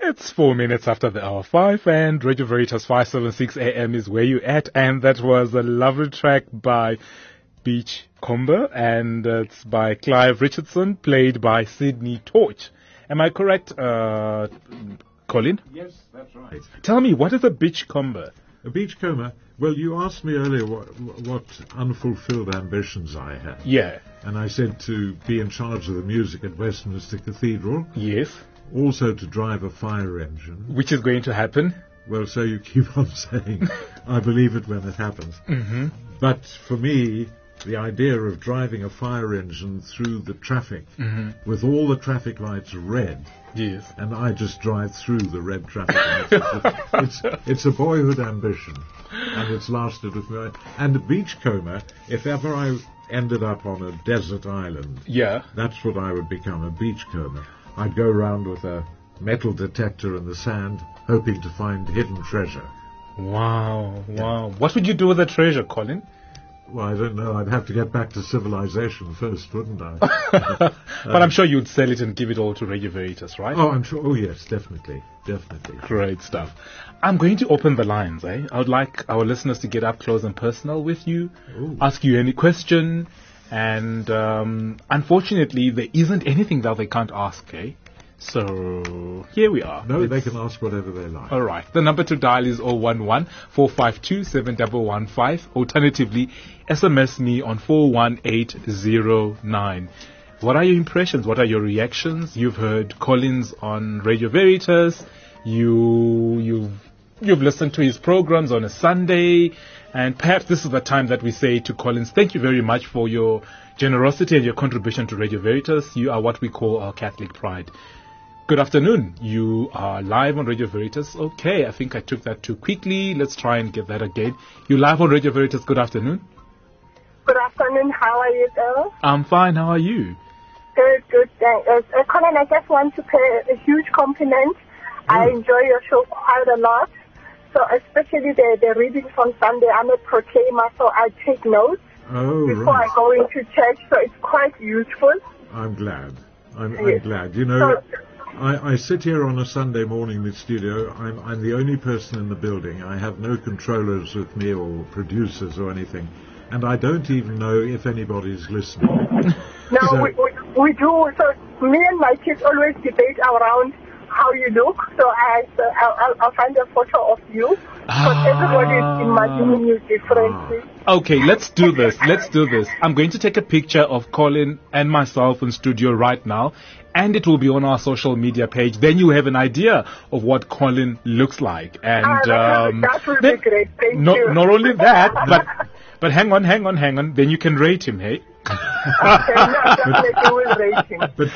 It's 4 minutes after the hour 5, and Radio Veritas 576 AM is where you at, and that was a lovely track by Beachcomber, and it's by Clive Richardson, played by Sydney Torch. Am I correct, Colin? Yes, that's right. Tell me, what is a beachcomber? A beachcomber? Well, you asked me earlier what unfulfilled ambitions I had. Yeah. And I said to be in charge of the music at Westminster Cathedral. Yes. Also to drive a fire engine. Which is going to happen? Well, so you keep on saying, I believe it when it happens. Mm-hmm. But for me, the idea of driving a fire engine through the traffic with all the traffic lights red, yes, and I just drive through the red traffic lights. It's a boyhood ambition, and it's lasted with me. And a beachcomber, if ever I ended up on a desert island, yeah, that's what I would become, a beachcomber. I'd go around with a metal detector in the sand, hoping to find hidden treasure. Wow, wow. Yeah. What would you do with the treasure, Colin? Well, I don't know. I'd have to get back to civilization first, wouldn't I? But I'm sure you'd sell it and give it all to Radio Veritas, right? Oh, I'm sure. Oh, yes, definitely. Definitely. Great stuff. I'm going to open the lines, I would like our listeners to get up close and personal with you, ask you any question, and unfortunately, there isn't anything that they can't ask, So, here we are. No, they can ask whatever they like. All right. The number to dial is 011-452-7115. Alternatively, SMS me on 41809. What are your impressions? What are your reactions? You've heard Collins on Radio Veritas. You've listened to his programs on a Sunday. And perhaps this is the time that we say to Collins, thank you very much for your generosity and your contribution to Radio Veritas. You are what we call our Catholic pride. Good afternoon. You are live on Radio Veritas. Okay, I think I took that too quickly. Let's try and get that again. You're live on Radio Veritas. Good afternoon. Good afternoon. How are you, Bill? I'm fine. How are you? Good. Thanks. Colin, I just want to pay a huge compliment. I enjoy your show quite a lot. So especially the reading from Sunday. I'm a proclaimer, so I take notes before I go into church. So it's quite useful. I'm glad. I'm glad. You know, I sit here on a Sunday morning in the studio. I'm the only person in the building. I have no controllers with me or producers or anything. And I don't even know if anybody's listening. No, so we do. So me and my kids always debate around how you look. So I'll find a photo of you. But everybody is imagining you differently. Okay, let's do this. I'm going to take a picture of Colin and myself in studio right now, and it will be on our social media page. Then you have an idea of what Colin looks like. And that would be great. Thank you. Not only that, but hang on. Then you can rate him, hey? Okay, definitely will rate him. But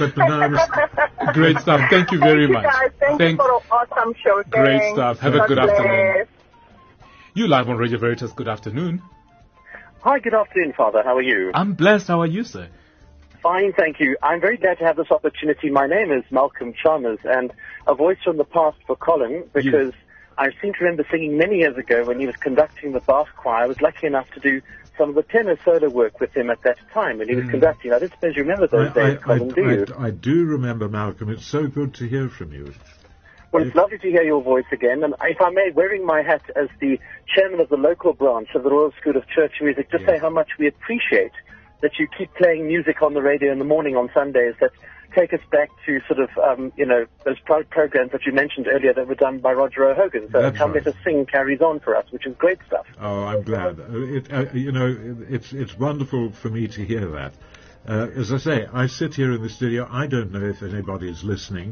great stuff. Thank you very much. Thank you for an awesome show. Great stuff. Have a good afternoon. You live on Radio Veritas. Good afternoon. Hi, good afternoon, Father. How are you? I'm blessed. How are you, sir? Fine, thank you. I'm very glad to have this opportunity. My name is Malcolm Chalmers, and a voice from the past for Colin, because I seem to remember singing many years ago when he was conducting the Bath Choir. I was lucky enough to do some of the tenor solo work with him at that time when he was conducting. I don't suppose you remember those days, Colin, do you? I do remember, Malcolm. It's so good to hear from you. Well, it's lovely to hear your voice again. And if I may, wearing my hat as the chairman of the local branch of the Royal School of Church Music, just say how much we appreciate that you keep playing music on the radio in the morning on Sundays that take us back to sort of, those programs that you mentioned earlier that were done by Roger O'Hogan. So Come Let Us Sing carries on for us, which is great stuff. Oh, I'm glad. It's wonderful for me to hear that. As I say, I sit here in the studio. I don't know if anybody is listening.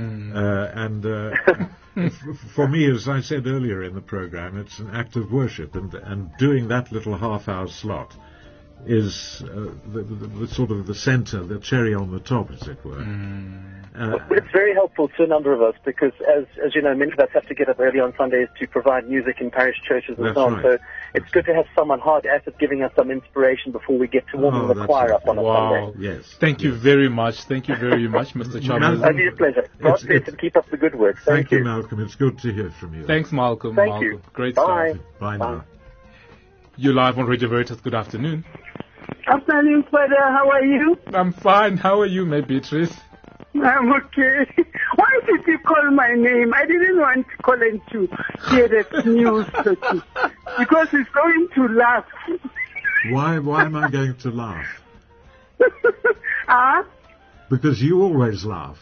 For me, as I said earlier in the program, it's an act of worship. And doing that little half-hour slot is the sort of the center, the cherry on the top, as it were. It's very helpful to a number of us because, as you know, many of us have to get up early on Sundays to provide music in parish churches and so on. So it's good to have someone hard at it giving us some inspiration before we get to warming the choir up on a Sunday. Yes. Thank you very much. Thank you very much, Mr. Chalmers. Only a pleasure. God bless and keep up the good work. Thank you, Malcolm. It's good to hear from you. Thanks, Malcolm. Thank you. Great Bye. stuff. Bye now. You're live on Radio Veritas. Good afternoon. Afternoon, Father. How are you? I'm fine. How are you, my Beatrice? I'm okay. Why do you keep call my name. I didn't want Colin to hear that news, because he's going to laugh. Why am I going to laugh? Huh? Because you always laugh.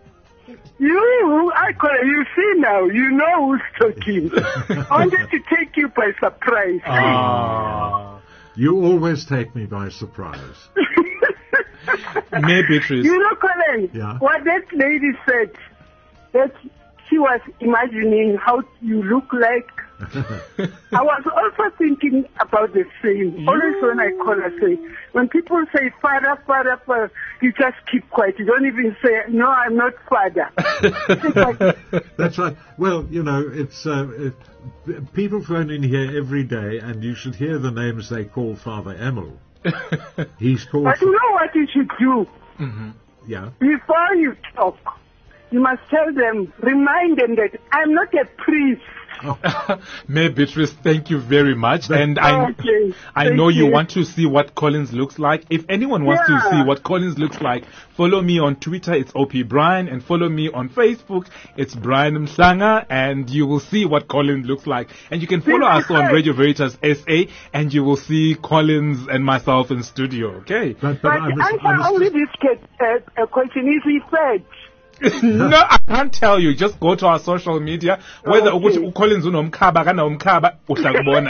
You see now, you know who's talking. I wanted to take you by surprise. You always take me by surprise. Maybe, Beatrice. You know, Colin, what that lady said, that she was imagining how you look like. I was also thinking about the same. Always when I call her, say, when people say father, you just keep quiet. You don't even say, no, I'm not father. That's right. Well, you know, it's people phone in here every day, and you should hear the names they call Father Emil. He's called. But you know what you should do? Mm-hmm. Yeah. Before you talk, you must tell them, remind them that I'm not a priest. May Beatrice, thank you very much. And I know you want to see what Collins looks like. If anyone wants to see what Collins looks like, follow me on Twitter, it's OP Brian, and follow me on Facebook, it's Brian Mhlanga, and you will see what Collins looks like. And you can follow us on Radio Veritas SA, and you will see Collins and myself in studio, okay? But only this question, is he fed? No, I can't tell you. Just go to our social media. Whether Collins unomkhaba kana umkhaba uhlakubona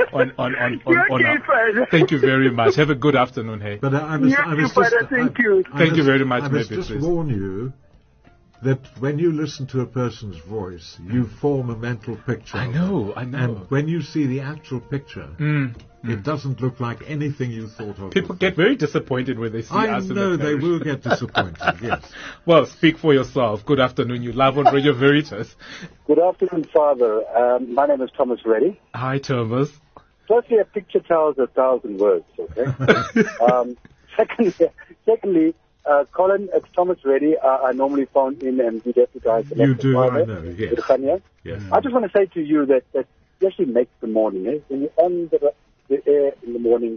on. Thank you very much. Have a good afternoon, hey. But thank you. Thank you very much, I must just warn you that when you listen to a person's voice, you form a mental picture. I know. And when you see the actual picture, it doesn't look like anything you thought of. People get very disappointed when they see us. I know they will get disappointed, yes. Well, speak for yourself. Good afternoon. You live on Radio Veritas. Good afternoon, Father. My name is Thomas Reddy. Hi, Thomas. Firstly, a picture tells 1,000 words, okay? Secondly, Colin, it's Thomas Reddy. I normally phone in and be deputized. You do, I know, yes. Yes. I just want to say to you that you actually make the morning. Eh? When you're on the air in the morning,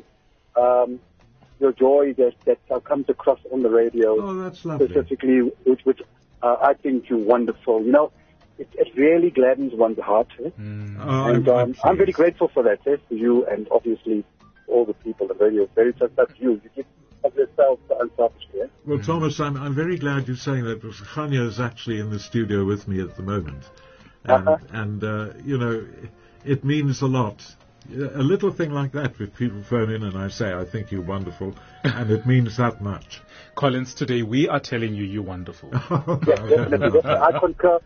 your joy that comes across on the radio. Oh, that's lovely. Specifically, which I think you're wonderful. You know, it really gladdens one's heart. Eh? I'm very grateful for that, for you and obviously all the people at Radio Veritas. That's you. You give of yourself unselfishly. Eh? Well, Thomas, I'm very glad you're saying that, because Khanya is actually in the studio with me at the moment. And you know, it means a lot. A little thing like that, with people phone in and I say, I think you're wonderful, and it means that much. Collins, today we are telling you you're wonderful. Yes, I concur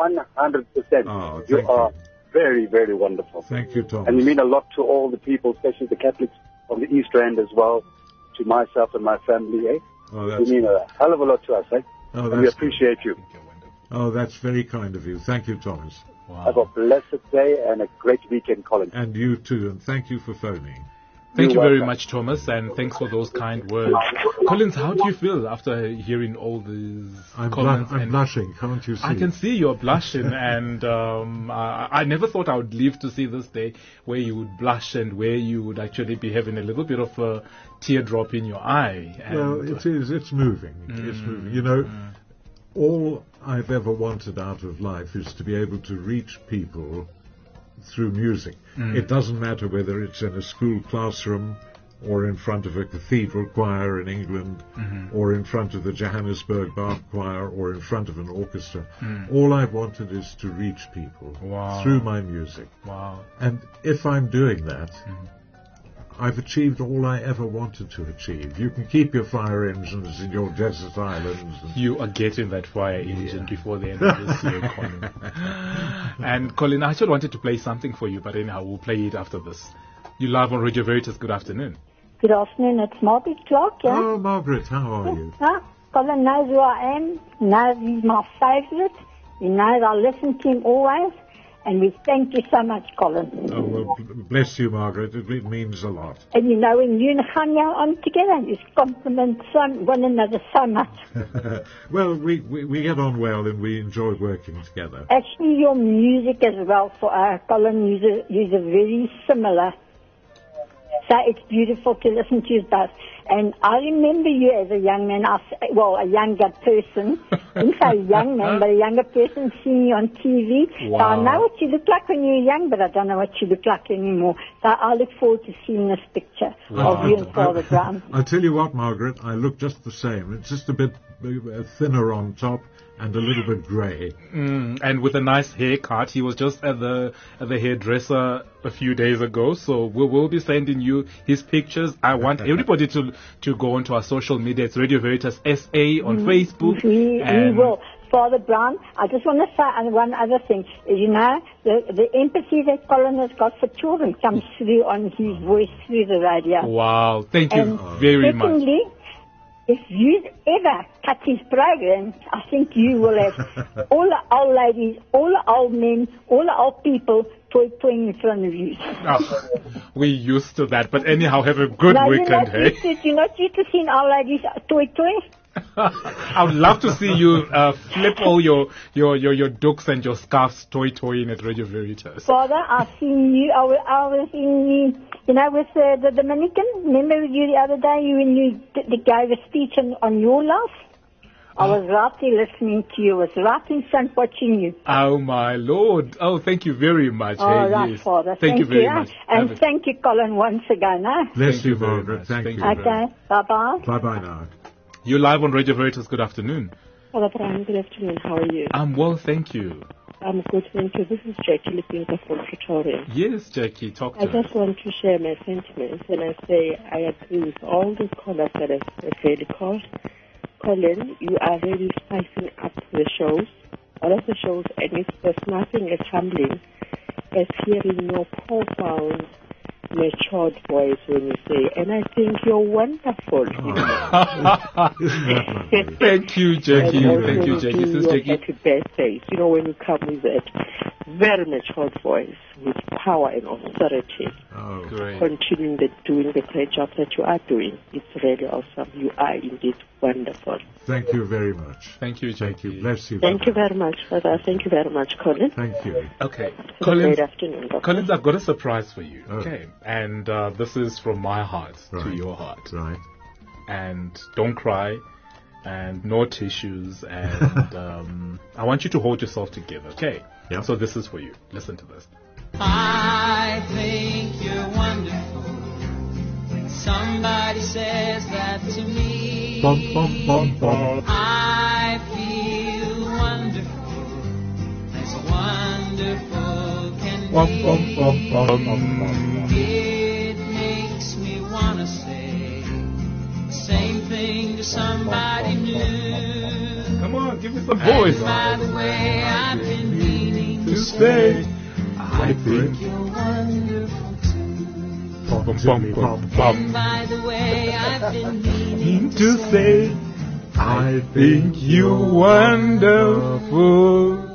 100%. You are very, very wonderful. Thank you, Thomas. And you mean a lot to all the people, especially the Catholics from the East End as well, to myself and my family, eh? You mean a hell of a lot to us, eh? And we appreciate you. Oh, that's very kind of you. Thank you, Thomas. Wow. Have a blessed day and a great weekend, Colin. And you too, and thank you for phoning. Thank you very much, Thomas, and thanks for those kind words. Collins, how do you feel after hearing all these comments? I'm blushing, can't you see? I can see you're blushing, and I never thought I would live to see this day where you would blush and where you would actually be having a little bit of a teardrop in your eye. And well, it is. It's moving. It's moving. You know, all I've ever wanted out of life is to be able to reach people through music. It doesn't matter whether it's in a school classroom or in front of a cathedral choir in England or in front of the Johannesburg Bath Choir or in front of an orchestra. All I've wanted is to reach people through my music. Wow. And if I'm doing that, I've achieved all I ever wanted to achieve. You can keep your fire engines in your desert islands. You are getting that fire engine before the end of this year, Colin. And Colin, I actually wanted to play something for you, but anyhow, we'll play it after this. You live on Radio Veritas. Good afternoon. Good afternoon. It's Margaret Clark, yeah? Oh, Margaret, how are you? Colin knows who I am. He knows he's my favourite. He knows I listen to him always. And we thank you so much, Colin. Oh, well, bless you, Margaret. It means a lot. And you know, when you and Khanya are together, you compliment one another so much. Well, we get on well and we enjoy working together. Actually, your music as well, for Colin, you're very similar. So it's beautiful to listen to you both. And I remember you as a young man, a younger person. I didn't say young man, but a younger person seeing you on TV. Wow. So I know what you look like when you were young, but I don't know what you look like anymore. So I look forward to seeing this picture of you and Father Brown. I'll tell you what, Margaret, I look just the same. It's just a bit thinner on top and a little bit grey. And with a nice haircut. He was just at the hairdresser a few days ago, so we will be sending you his pictures. I want everybody to go onto our social media. It's Radio Veritas SA on Facebook. We will. Father Brown, I just want to say one other thing. You know, the empathy that Colin has got for children comes through on his voice through the radio. Wow, thank you very much. Secondly, if you ever cut his program, I think you will have all the old ladies, all the old men, all the old people toy-toying in front of you. Oh, we're used to that, but anyhow, have a good weekend, hey? You're not used to seeing old ladies toy-toying? I would love to see you flip all your dukes and your scarves toy-toying at Radio Veritas. Father, I've seen you. I was in with the Dominican. Remember you the other day when you gave a speech on your life? I was right there listening to you. I was right in front watching you. Oh, my Lord. Oh, thank you very much. Right, yes. Father. Thank you very much. And thank you, Colin, once again. Bless you, Margaret. Thank you. Okay, bye-bye. Bye-bye now. You're live on Radio Veritas. Good afternoon. Hello, Brian. Good afternoon. How are you? I'm well, thank you. I'm good, thank you. This is Jackie Lipinka from Pretoria. Yes, Jackie, talk to us. I just want to share my sentiments when I say I agree with all the callers that have really called. Colin, you are really spicing up the shows, all of the shows, and there's nothing as humbling as hearing your profound, matured voice when you say, and I think you're wonderful. Isn't that lovely? Thank you, Jackie. Thank you, Jackie. This is Jackie. Happy birthday. You know, when you come with that very matured voice, with power and authority, great. continuing doing the great job that you are doing. It's really awesome. You are indeed wonderful. Thank you very much. Thank you, Jackie. Thank you. Bless you. Thank you very much, Father. Thank you very much, Colin. Thank you. Okay. Good afternoon, Doctor. Collins, I've got a surprise for you. Okay. And this is from my heart to your heart. Right. And don't cry. And no tissues. And I want you to hold yourself together, okay? Yeah. So this is for you. Listen to this. I think you're wonderful. Somebody says that to me. Bum, bum, bum, bum. I feel wonderful, as wonderful can be. Bum, bum, bum, bum, bum. It makes me want to say the same thing to somebody new. Come on, give me some voice. And by the way, I've been meaning To say, I think you're wonderful too. bum, bum, bum, bum. And by the way, I've been meaning To say, I think you're wonderful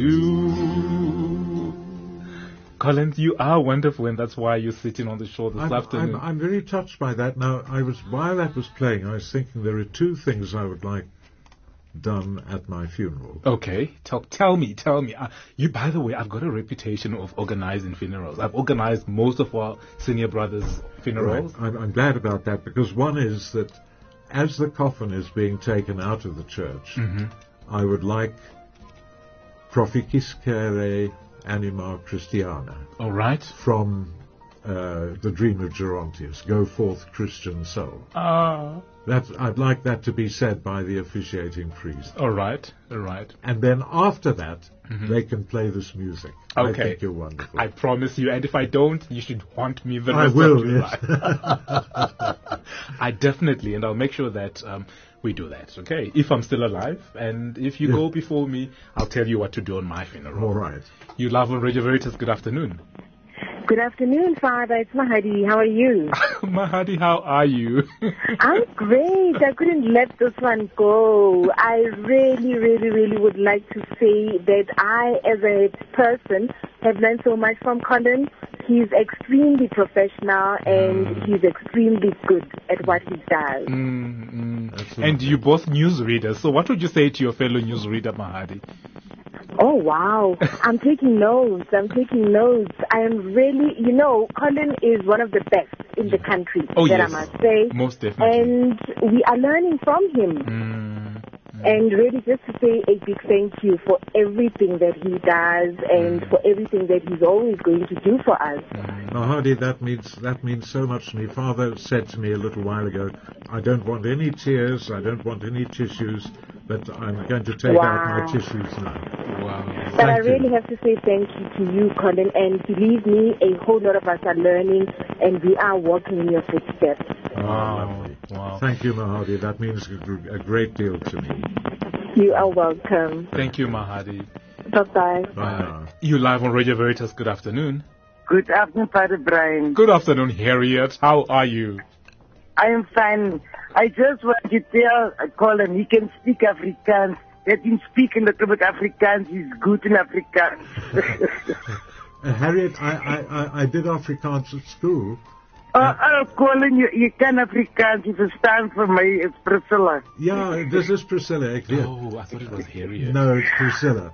too. Collins, you are wonderful, and that's why you're sitting on the show this afternoon. I'm very touched by that. Now, while that was playing, I was thinking there are two things I would like done at my funeral. Okay, tell me. You, by the way, I've got a reputation of organizing funerals. I've organized most of our senior brothers' funerals. Right. I'm glad about that, because one is that as the coffin is being taken out of the church, I would like Proficiscere Anima Christiana. All right. From the Dream of Gerontius, Go Forth Christian Soul. I'd like that to be said by the officiating priest. All right. And then after that, they can play this music. Okay. I think you're wonderful. I promise you, and if I don't, you should haunt me the I rest will, of your yes. life. I definitely, and I'll make sure that we do that, okay? If I'm still alive, and if you go before me, I'll tell you what to do on my funeral. All right. You love on Radio Veritas. Good afternoon. Good afternoon, Father. It's Mahadi. How are you? Mahadi, how are you? I'm great. I couldn't let this one go. I really would like to say that I, as a person, have learned so much from Colin. He's extremely professional and he's extremely good at what he does. And you both newsreaders. So what would you say to your fellow newsreader, Mahadi? Oh, wow. I'm taking notes. I am really, Colin is one of the best in the country, I must say. Most definitely. And we are learning from him. And really just to say a big thank you for everything that he does and for everything that he's always going to do for us. Mahadi, that means so much to me. Father said to me a little while ago, I don't want any tears, I don't want any tissues, but I'm going to take out my tissues now. Wow. But I really have to say thank you to you, Colin, and believe me, a whole lot of us are learning and we are walking in your footsteps. Wow. Thank you, Mahadi. That means a great deal to me. You are welcome. Thank you, Mahadi. Bye-bye. Bye. You live on Radio Veritas. Good afternoon. Good afternoon, Father Brian. Good afternoon, Harriet. How are you? I am fine. I just want to tell Colin he can speak Afrikaans. Let him speak a little bit Afrikaans. He's good in Afrikaans. Harriet, I did Afrikaans at school. Colin, you can Afrikaans. You verstaan for me. It's Priscilla. Yeah, this is Priscilla. Oh, I thought it was Harriet. No, it's Priscilla.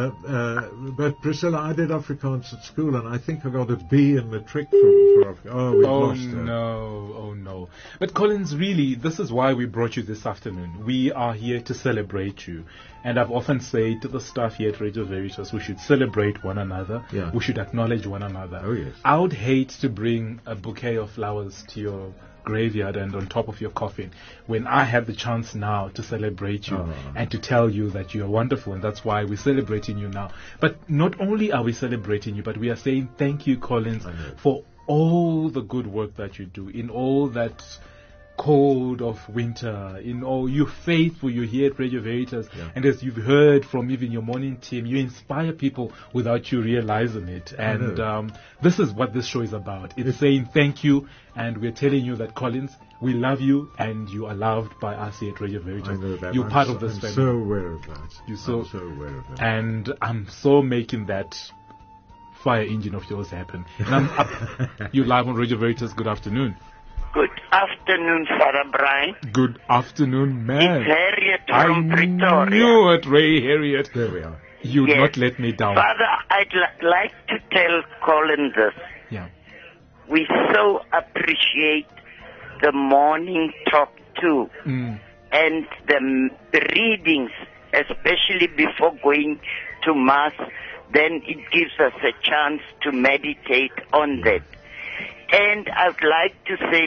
But Priscilla, I did Afrikaans at school, and I think I got a B in matric for Afrikaans. Oh, we lost her. Oh no. But Collins, really, this is why we brought you this afternoon. We are here to celebrate you. And I've often said to the staff here at Radio Veritas, we should celebrate one another. Yeah. We should acknowledge one another. Oh, yes. I would hate to bring a bouquet of flowers to your graveyard and on top of your coffin when I have the chance now to celebrate you and to tell you that you are wonderful, and that's why we're celebrating you now. But not only are we celebrating you, but we are saying thank you, Collins, for all the good work that you do in all that cold of winter, in all you're faithful, you're here at Radio Veritas, and as you've heard from even your morning team, you inspire people without you realizing it. And this is what this show is about. It's saying thank you, and we're telling you that, Collins, we love you and you are loved by us here at Radio Veritas. I know that. You're part of this family. I'm so aware of that. I'm so aware of that. And I'm so making that fire engine of yours happen. And I'm up. You live on Radio Veritas. Good afternoon. Good afternoon, Father Brian. Good afternoon, man. It's Harriet from Pretoria. I knew it, Ray Harriet. There we are. You would not let me down. Father, I'd like to tell Colin this. Yeah. We so appreciate the morning talk too. And the readings, especially before going to Mass, then it gives us a chance to meditate on that. And I'd like to say,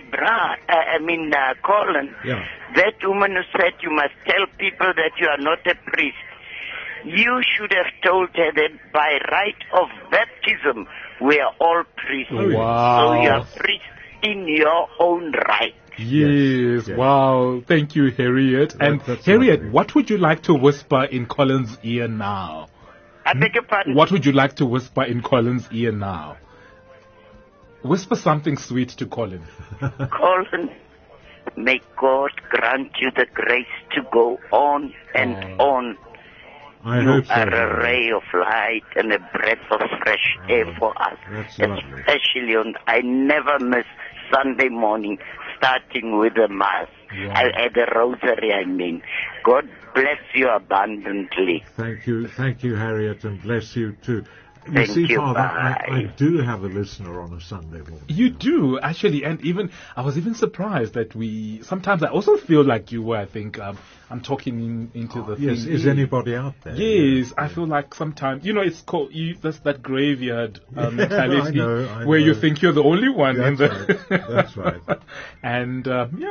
Colin, that woman who said you must tell people that you are not a priest, you should have told her that by right of baptism, we are all priests. Wow. So you are priests in your own right. Yes. Wow. Thank you, Harriet. And Harriet, lovely. What would you like to whisper in Colin's ear now? I beg your pardon? What would you like to whisper in Colin's ear now? Whisper something sweet to Colin. Colin, may God grant you the grace to go on and on. I hope so. You are a ray of light and a breath of fresh air for us. Especially I never miss Sunday morning, starting with the Mass. The Rosary, I mean. God bless you abundantly. Thank you, Harriet, and bless you too. Thank you, Father, I do have a listener on a Sunday morning. You do, actually, and I was even surprised that sometimes I also feel like you were, I think, I'm talking into the thing. Yes, is anybody out there? Yes, I feel like sometimes, it's called, that's that graveyard mentality I know. where you think you're the only one in the... That's right. And,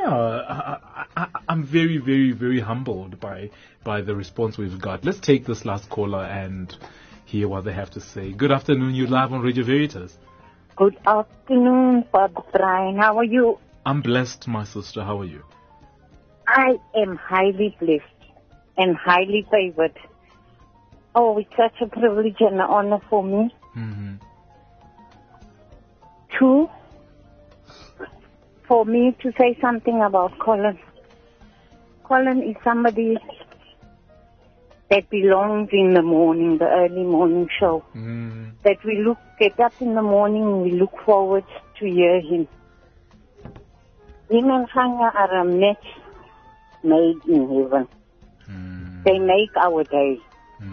I'm very, very, very humbled by the response we've got. Let's take this last caller and hear what they have to say. Good afternoon, you're live on Radio Veritas. Good afternoon, Father Brian. How are you? I'm blessed, my sister. How are you? I am highly blessed and highly favored. Oh, it's such a privilege and an honor for me. For me to say something about Colin. Colin is somebody that belongs in the morning, the early morning show. That we get up in the morning and we look forward to hear him. Him and Khanya are a match made in heaven. They make our day.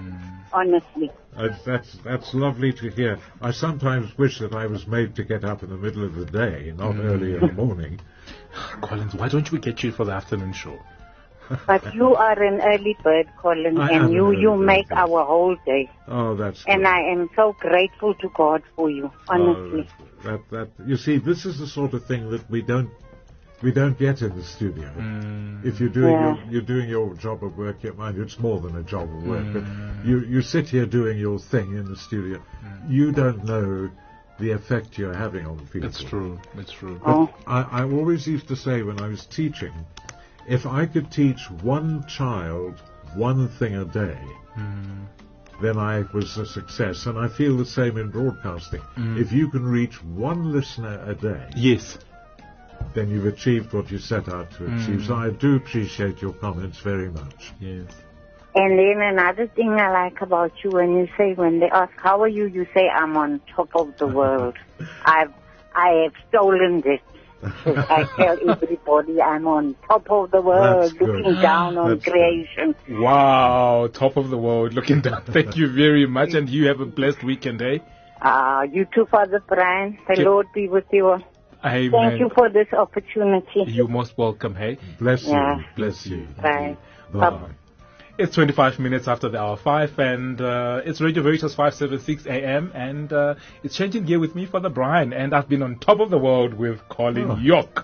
honestly. That's lovely to hear. I sometimes wish that I was made to get up in the middle of the day, not early in the morning. Collins, why don't we get you for the afternoon show? But you are an early bird, Colin, and you make our whole day. Oh, that's good. And I am so grateful to God for you, honestly. You see, this is the sort of thing that we don't get in the studio. If you're doing your job of work, mind you, it's more than a job of work, but you sit here doing your thing in the studio. You don't know the effect you're having on people. It's true. But I always used to say when I was teaching, if I could teach one child one thing a day, then I was a success. And I feel the same in broadcasting. If you can reach one listener a day, yes, then you've achieved what you set out to achieve. So I do appreciate your comments very much. Yes. And then another thing I like about you, when they ask, how are you, you say, I'm on top of the world. I have stolen this. I tell everybody I'm on top of the world, looking down on creation. Good. Wow, top of the world, looking down. Thank you very much, and you have a blessed weekend, eh? You too, Father Brian. The Lord be with you. Amen. Thank you for this opportunity. You're most welcome, hey? Bless you. Bless you. Bye. Bye. It's 25 minutes after the hour 5, and it's Radio Veritas 576 AM, and it's Changing Gear with me, Father Brian, and I've been on top of the world with Colin York.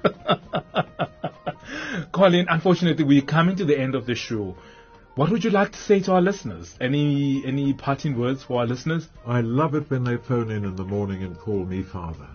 Colin, unfortunately, we're coming to the end of the show. What would you like to say to our listeners? Any parting words for our listeners? I love it when they phone in the morning and call me Father.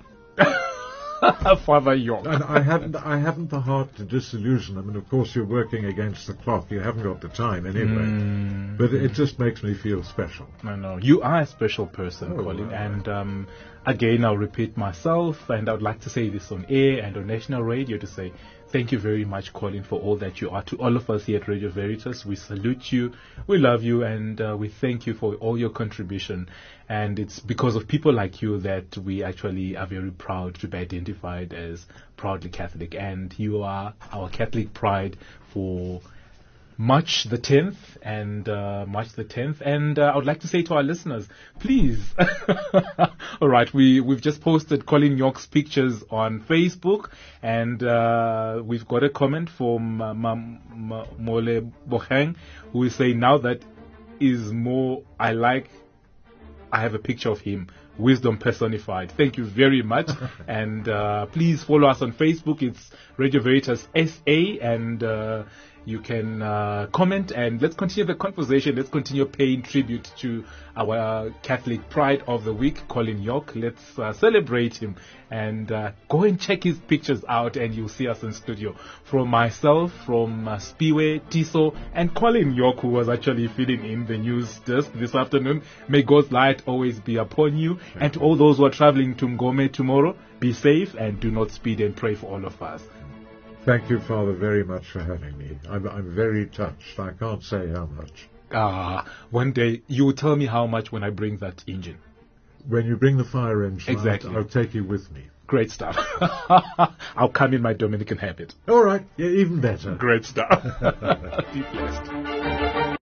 Father York. And I haven't the heart to disillusion them, and of course you're working against the clock. You haven't got the time anyway. But it just makes me feel special. I know. You are a special person, Colin. Right. And again, I'll repeat myself, and I would like to say this on air and on national radio to say thank you very much, Colin, for all that you are to all of us here at Radio Veritas. We salute you, we love you, and we thank you for all your contribution. And it's because of people like you that we actually are very proud to be identified as Proudly Catholic. And you are our Catholic pride for March the 10th, and I would like to say to our listeners, please. All right, we've just posted Colin York's pictures on Facebook, and we've got a comment from Mole Boheng, who is saying, now that is more I have a picture of him. Wisdom personified. Thank you very much. And please follow us on Facebook. It's Radio Veritas SA, and you can comment, and let's continue the conversation. Let's continue paying tribute to our Catholic pride of the week, Colin York. Let's celebrate him, and go and check his pictures out, and you'll see us in studio. From myself, from Spiwe, Tiso, and Colin York, who was actually filling in the news desk this afternoon. May God's light always be upon you. And to all those who are traveling to Ngome tomorrow, be safe and do not speed, and pray for all of us. Thank you, Father, very much for having me. I'm very touched. I can't say how much. One day you will tell me how much when I bring that engine. When you bring the fire engine, exactly. I'll take you with me. Great stuff. I'll come in my Dominican habit. All right. Yeah, even better. Great stuff. Be blessed.